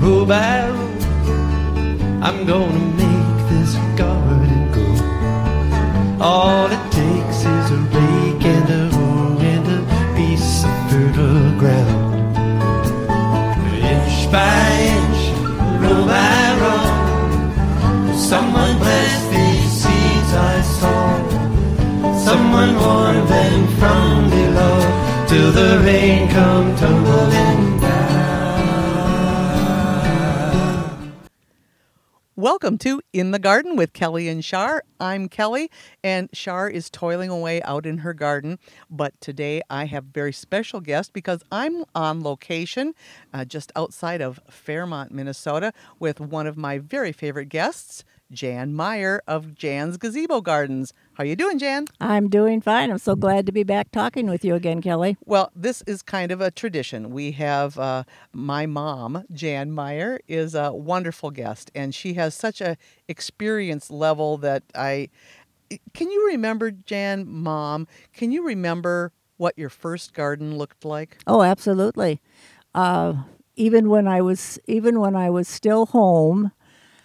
row by row, I'm gonna make this garden grow. All it takes is a rake and a hoe and a piece of fertile ground. Inch by inch, row by row, someone blessed these seeds I sow. Someone warned them from below till the rain come tumbling down. Welcome to In the Garden with Kelly and Shar. I'm Kelly, and Shar is toiling away out in her garden. But today I have a very special guest because I'm on location just outside of Fairmont, Minnesota, with one of my very favorite guests, Jan Meyer of Jan's Gazebo Gardens. How you doing, Jan? I'm doing fine. I'm so glad to be back talking with you again, Kelly. Well, this is kind of a tradition. We have my mom, Jan Meyer, is a wonderful guest, and she has such a experience level that Can you remember, Jan, Mom, can you remember what your first garden looked like? Oh, absolutely. Even when I was still home,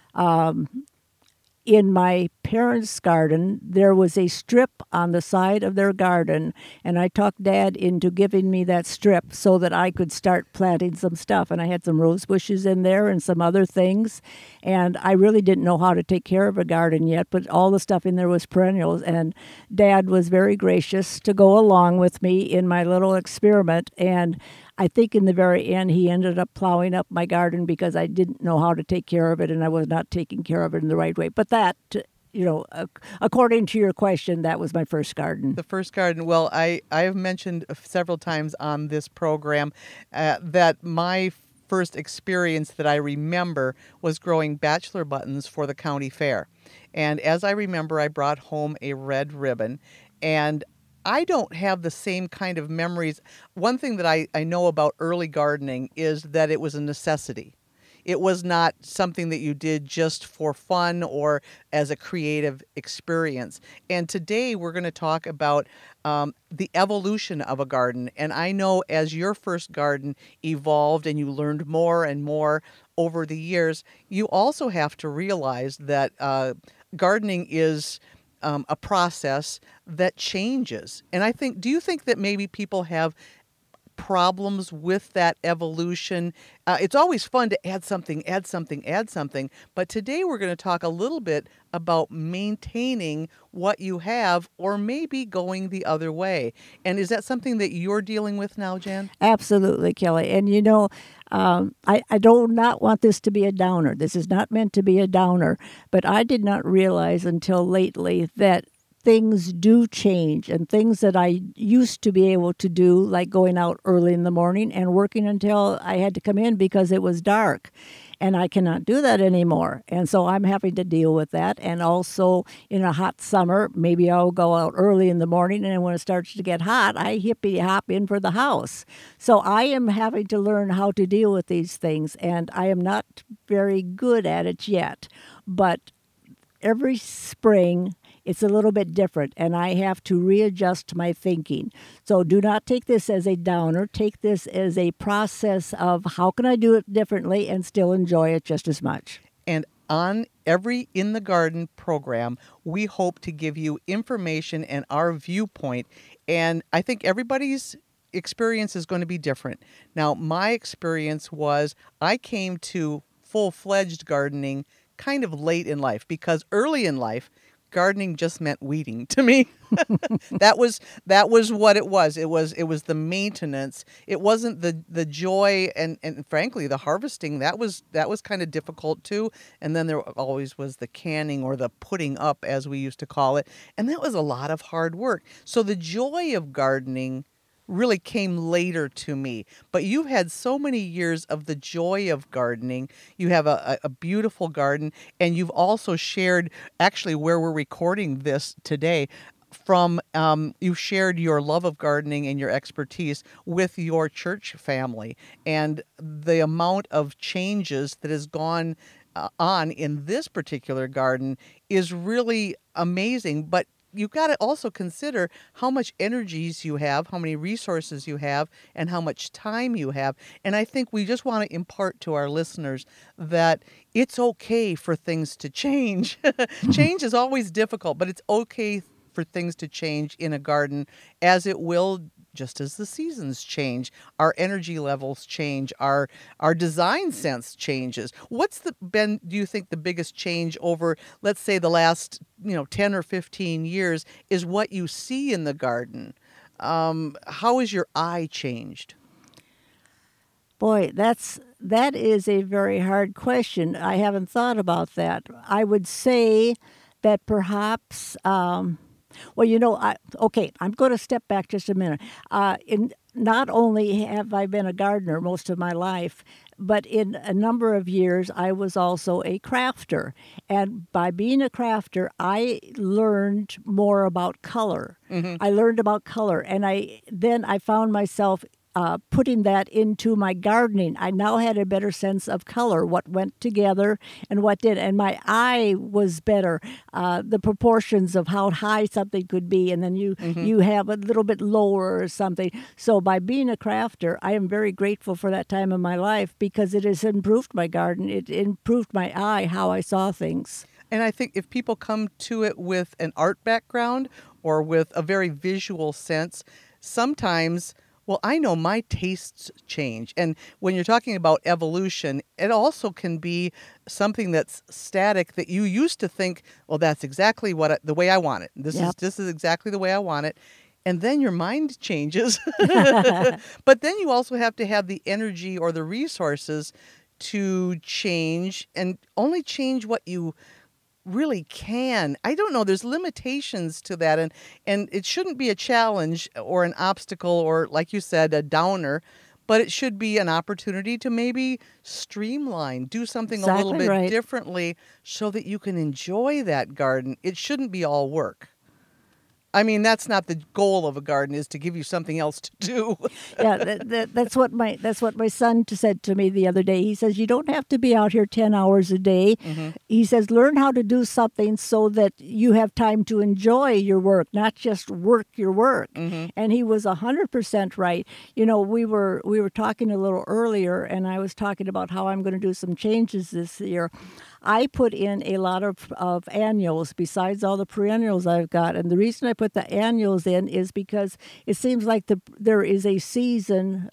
in my parents' garden, there was a strip on the side of their garden, and I talked Dad into giving me that strip so that I could start planting some stuff. And I had some rose bushes in there and some other things, and I really didn't know how to take care of a garden yet, but all the stuff in there was perennials, and Dad was very gracious to go along with me in my little experiment, and I think in the very end, he ended up plowing up my garden because I didn't know how to take care of it, and I was not taking care of it in the right way. But that, according to your question, that was my first garden. The first garden. Well, I have mentioned several times on this program that my first experience that I remember was growing bachelor buttons for the county fair. And as I remember, I brought home a red ribbon, and I don't have the same kind of memories. One thing that I know about early gardening is that it was a necessity. It was not something that you did just for fun or as a creative experience. And today we're going to talk about the evolution of a garden. And I know as your first garden evolved and you learned more and more over the years, you also have to realize that gardening is a process that changes. And do you think that maybe people have problems with that evolution? It's always fun to add something. But today we're going to talk a little bit about maintaining what you have or maybe going the other way. And is that something that you're dealing with now, Jan? Absolutely, Kelly. And I do not want this to be a downer. This is not meant to be a downer. But I did not realize until lately that things do change, and things that I used to be able to do, like going out early in the morning and working until I had to come in because it was dark. And I cannot do that anymore. And so I'm having to deal with that. And also in a hot summer, maybe I'll go out early in the morning, and when it starts to get hot, I hippie hop in for the house. So I am having to learn how to deal with these things, and I am not very good at it yet. But every spring, it's a little bit different, and I have to readjust my thinking. So do not take this as a downer. Take this as a process of how can I do it differently and still enjoy it just as much. And on every In the Garden program, we hope to give you information and our viewpoint. And I think everybody's experience is going to be different. Now, my experience was I came to full-fledged gardening kind of late in life, because early in life, gardening just meant weeding to me. That was what it was. It was the maintenance. It wasn't the joy and frankly the harvesting. That was kind of difficult too. And then there always was the canning or the putting up, as we used to call it, and that was a lot of hard work. So the joy of gardening really came later to me. But you've had so many years of the joy of gardening. You have a beautiful garden, and you've also shared, actually where we're recording this today, you've shared your love of gardening and your expertise with your church family. And the amount of changes that has gone on in this particular garden is really amazing. But you've got to also consider how much energies you have, how many resources you have, and how much time you have. And I think we just want to impart to our listeners that it's okay for things to change. Change is always difficult, but it's okay for things to change in a garden, as it will just as the seasons change, our energy levels change, our design sense changes. What's been, do you think, the biggest change over, let's say, the last 10 or 15 years is what you see in the garden? How has your eye changed? Boy, that is a very hard question. I haven't thought about that. I would say that perhaps. Okay, I'm going to step back just a minute. Not only have I been a gardener most of my life, but in a number of years, I was also a crafter. And by being a crafter, I learned more about color. Mm-hmm. I learned about color, and then I found myself putting that into my gardening. I now had a better sense of color, what went together and what did. And my eye was better, the proportions of how high something could be, and then you have a little bit lower or something. So by being a crafter, I am very grateful for that time of my life because it has improved my garden. It improved my eye, how I saw things. And I think if people come to it with an art background or with a very visual sense, sometimes... Well, I know my tastes change. And when you're talking about evolution, it also can be something that's static that you used to think, well, that's exactly the way I want it. This is exactly the way I want it. And then your mind changes. But then you also have to have the energy or the resources to change, and only change what you really can. I don't know. There's limitations to that, and it shouldn't be a challenge or an obstacle or, like you said, a downer, but it should be an opportunity to maybe streamline, do something a little bit differently so that you can enjoy that garden. It shouldn't be all work. I mean, that's not the goal of a garden, is to give you something else to do. Yeah, that's what my son said to me the other day. He says, you don't have to be out here 10 hours a day. Mm-hmm. He says, learn how to do something so that you have time to enjoy your work, not just work your work. Mm-hmm. And he was 100% right. We were talking a little earlier, and I was talking about how I'm going to do some changes this year. I put in a lot of annuals besides all the perennials I've got. And the reason I put the annuals in is because it seems like there is a season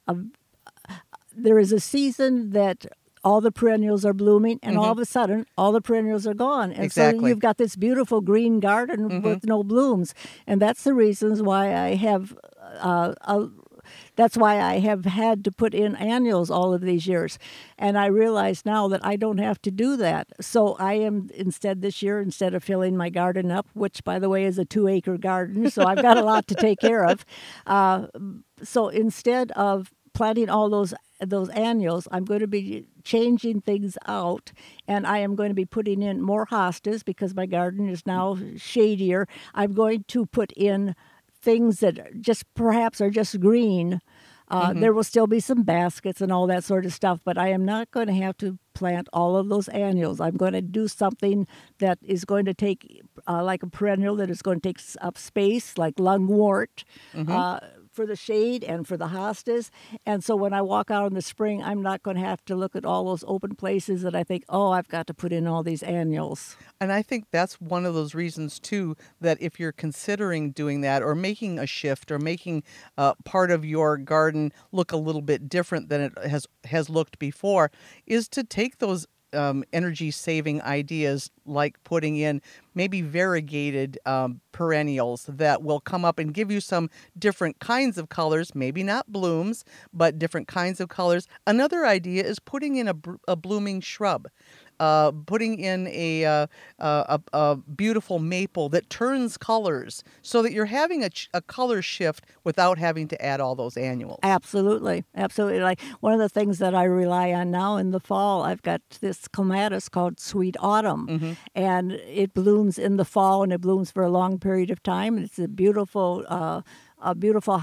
that all the perennials are blooming, and all of a sudden, all the perennials are gone. And so you've got this beautiful green garden with no blooms. And that's the reasons why I have that's why I have had to put in annuals all of these years. And I realize now that I don't have to do that. So I am this year, instead of filling my garden up, which, by the way, is a 2-acre garden, so I've got a lot to take care of. So instead of planting all those annuals, I'm going to be changing things out, and I am going to be putting in more hostas because my garden is now shadier. I'm going to put in things that just perhaps are just green. There will still be some baskets and all that sort of stuff, but I am not going to have to plant all of those annuals. I'm going to do something that is going to take, like a perennial that is going to take up space, like lungwort, for the shade and for the hostas. And so when I walk out in the spring, I'm not going to have to look at all those open places that I think, oh, I've got to put in all these annuals. And I think that's one of those reasons, too, that if you're considering doing that or making a shift or making part of your garden look a little bit different than it has looked before, is to take those energy-saving ideas, like putting in maybe variegated perennials that will come up and give you some different kinds of colors, maybe not blooms, but different kinds of colors. Another idea is putting in a blooming shrub. Putting in a beautiful maple that turns colors so that you're having a color shift without having to add all those annuals. Absolutely. Like one of the things that I rely on now in the fall, I've got this clematis called Sweet Autumn, and it blooms in the fall, and it blooms for a long period of time. It's a beautiful a beautiful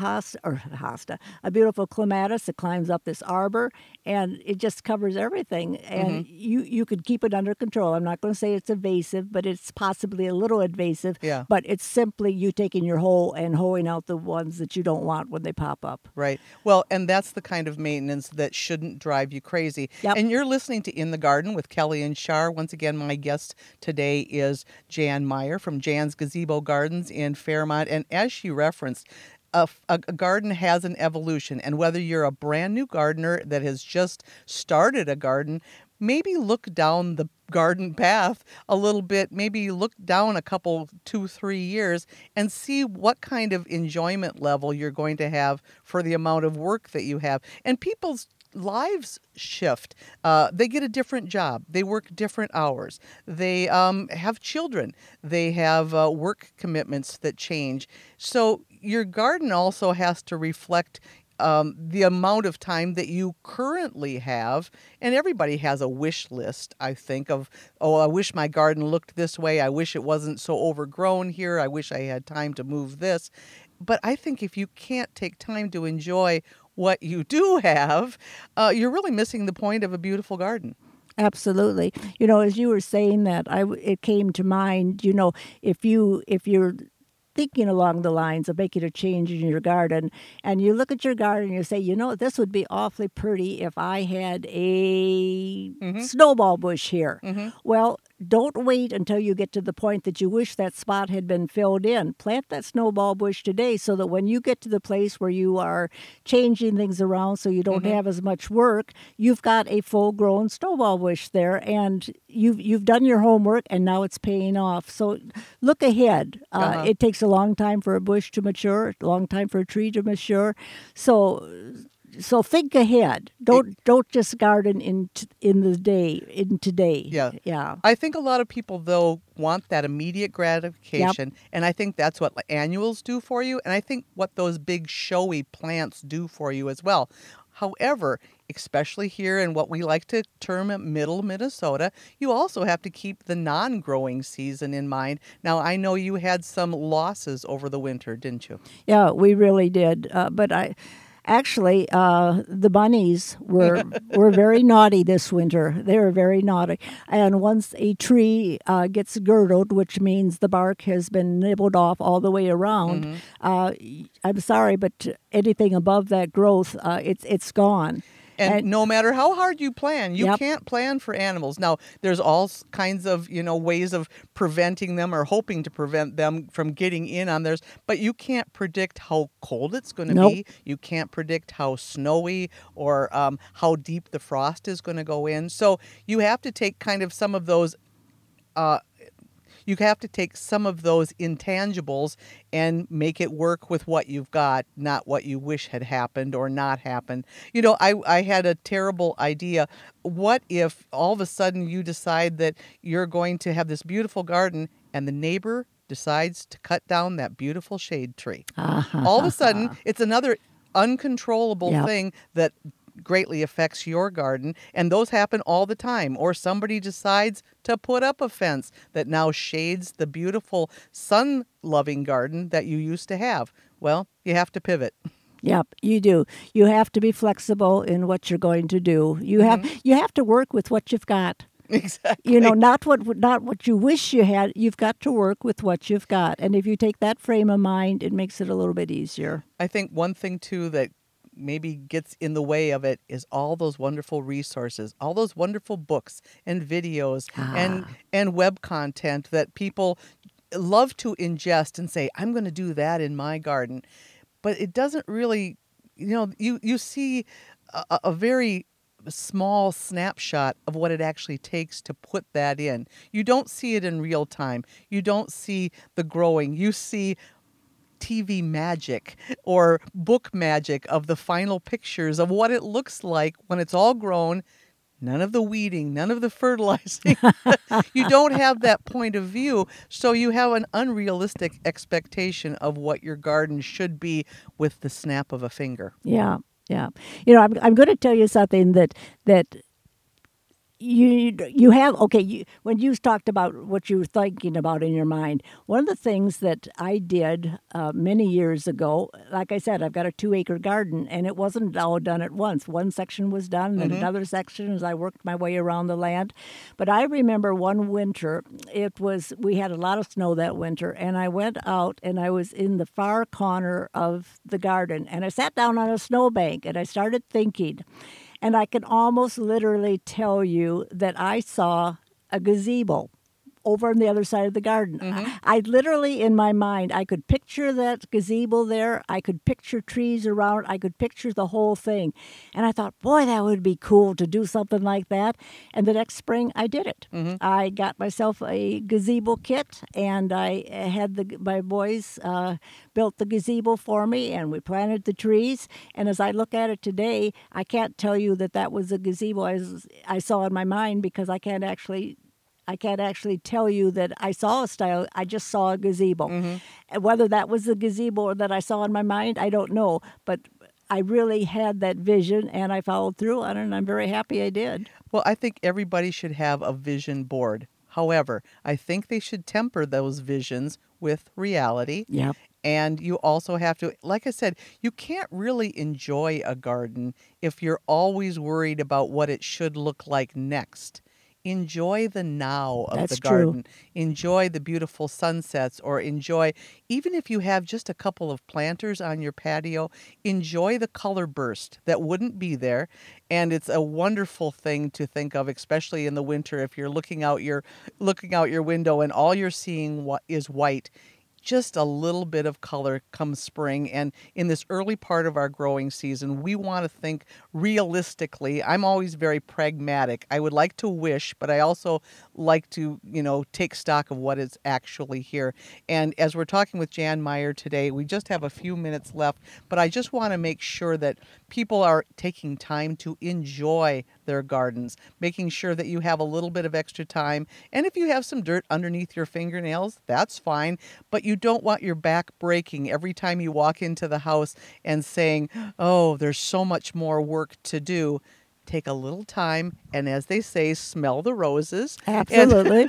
a beautiful clematis that climbs up this arbor, and it just covers everything. And you could keep it under control. I'm not going to say it's invasive, but it's possibly a little invasive. Yeah. But it's simply you taking your hoe and hoeing out the ones that you don't want when they pop up. Right. Well, and that's the kind of maintenance that shouldn't drive you crazy. Yep. And you're listening to In the Garden with Kelly and Shar. Once again, my guest today is Jan Meyer from Jan's Gazebo Gardens in Fairmont. And as she referenced, a garden has an evolution. And whether you're a brand new gardener that has just started a garden, maybe look down the garden path a little bit, maybe look down a couple, 2-3 years and see what kind of enjoyment level you're going to have for the amount of work that you have. And people's lives shift. They get a different job. They work different hours. They have children. They have work commitments that change. So your garden also has to reflect the amount of time that you currently have. And everybody has a wish list, I think, of, oh, I wish my garden looked this way. I wish it wasn't so overgrown here. I wish I had time to move this. But I think if you can't take time to enjoy what you do have, you're really missing the point of a beautiful garden. Absolutely. As you were saying that, it came to mind, if you're thinking along the lines of making a change in your garden, and you look at your garden and you say, this would be awfully pretty if I had a snowball bush here. Well, don't wait until you get to the point that you wish that spot had been filled in. Plant that snowball bush today so that when you get to the place where you are changing things around so you don't have as much work, you've got a full-grown snowball bush there, and you've done your homework, and now it's paying off. So look ahead. It takes a long time for a bush to mature, a long time for a tree to mature. So think ahead. Don't just garden in today. Yeah. I think a lot of people, though, want that immediate gratification, and I think that's what annuals do for you, and I think what those big showy plants do for you as well. However, especially here in what we like to term middle Minnesota, you also have to keep the non-growing season in mind. Now, I know you had some losses over the winter, didn't you? Yeah, we really did. But actually, the bunnies were very naughty this winter. They were very naughty. And once a tree gets girdled, which means the bark has been nibbled off all the way around, I'm sorry, but anything above that growth, it's gone. And no matter how hard you plan, you can't plan for animals. Now, there's all kinds of, ways of preventing them or hoping to prevent them from getting in on theirs. But you can't predict how cold it's going to be. You can't predict how snowy or how deep the frost is going to go in. So you have to take kind of some of those intangibles and make it work with what you've got, not what you wish had happened or not happened. I had a terrible idea. What if all of a sudden you decide that you're going to have this beautiful garden and the neighbor decides to cut down that beautiful shade tree? All of a sudden, it's another uncontrollable thing that greatly affects your garden, and those happen all the time. Or somebody decides to put up a fence that now shades the beautiful sun-loving garden that you used to have. Well, you have to pivot. Yep, you do. You have to be flexible in what you're going to do. You have to work with what you've got. Exactly. Not what you wish you had. You've got to work with what you've got. And if you take that frame of mind, it makes it a little bit easier. I think one thing, too, that maybe gets in the way of it is all those wonderful resources, all those wonderful books and videos and web content that people love to ingest and say, I'm going to do that in my garden. But it doesn't really, you see a very small snapshot of what it actually takes to put that in. You don't see it in real time. You don't see the growing. You see TV magic or book magic of the final pictures of what it looks like when it's all grown. None of the weeding, none of the fertilizing. You don't have that point of view, so you have an unrealistic expectation of what your garden should be with the snap of a finger. Yeah. I'm going to tell you something that you have when you talked about what you were thinking about in your mind, one of the things that I did many years ago, like I said, I've got a 2-acre garden, and it wasn't all done at once. One section was done, and another section as I worked my way around the land. But I remember one winter, we had a lot of snow that winter, and I went out and I was in the far corner of the garden, and I sat down on a snowbank and I started thinking. And I can almost literally tell you that I saw a gazebo over on the other side of the garden. I literally, in my mind, I could picture that gazebo there. I could picture trees around. I could picture the whole thing. And I thought, boy, that would be cool to do something like that. And the next spring, I did it. I got myself a gazebo kit, and I had my boys built the gazebo for me, and we planted the trees. And as I look at it today, I can't tell you that was a gazebo I saw in my mind, because I can't actually tell you that I saw a style. I just saw a gazebo. And whether that was the gazebo or that I saw in my mind, I don't know. But I really had that vision, and I followed through on it, and I'm very happy I did. Well, I think everybody should have a vision board. However, I think they should temper those visions with reality. Yep. And you also have to, like I said, you can't really enjoy a garden if you're always worried about what it should look like next. Enjoy the now of That's the garden. true. Enjoy the beautiful sunsets, or enjoy, even if you have just a couple of planters on your patio, enjoy the color burst that wouldn't be there. And it's a wonderful thing to think of, especially in the winter, if you're looking out your window and all you're seeing is white. Just a little bit of color come spring. And in this early part of our growing season, we want to think realistically. I'm always very pragmatic. I would like to wish, but I also like to, take stock of what is actually here. And as we're talking with Jan Meyer today, we just have a few minutes left, but I just want to make sure that people are taking time to enjoy their gardens, making sure that you have a little bit of extra time. And if you have some dirt underneath your fingernails, that's fine. But you don't want your back breaking every time you walk into the house and saying, oh, there's so much more work to do. Take a little time, and as they say, smell the roses. Absolutely.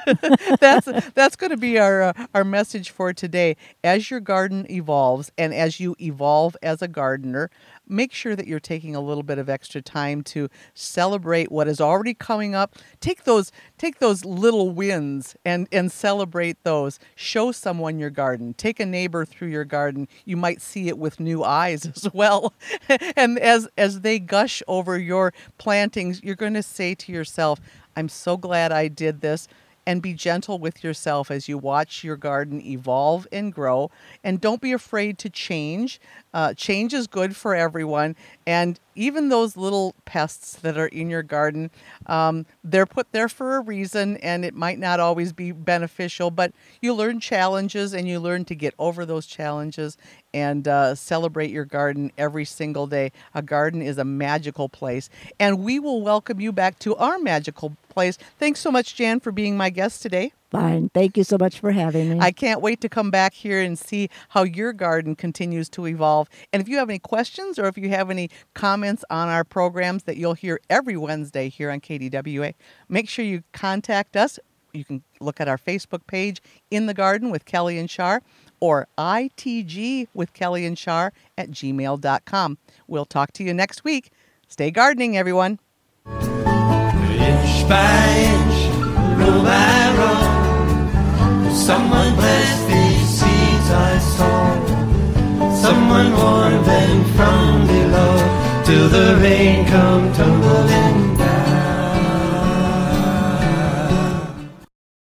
That's going to be our message for today. As your garden evolves, and as you evolve as a gardener, make sure that you're taking a little bit of extra time to celebrate what is already coming up. Take those little wins and celebrate those. Show someone your garden. Take a neighbor through your garden. You might see it with new eyes as well. And as they gush over your plantings, you're going to say to yourself, I'm so glad I did this. And be gentle with yourself as you watch your garden evolve and grow. And don't be afraid to change. Change is good for everyone. And even those little pests that are in your garden, they're put there for a reason, and it might not always be beneficial, but you learn challenges, and you learn to get over those challenges and celebrate your garden every single day. A garden is a magical place, and we will welcome you back to our magical place. Thanks so much, Jan, for being my guest today. Fine. Thank you so much for having me. I can't wait to come back here and see how your garden continues to evolve. And if you have any questions, or if you have any comments on our programs that you'll hear every Wednesday here on KDWA, make sure you contact us. You can look at our Facebook page, In the Garden with Kelly and Shar, or ITG with Kelly and Shar at gmail.com. We'll talk to you next week. Stay gardening, everyone. Inch by inch, row by row, someone blessed these seeds I sow. Someone warned them from below, till the rain come to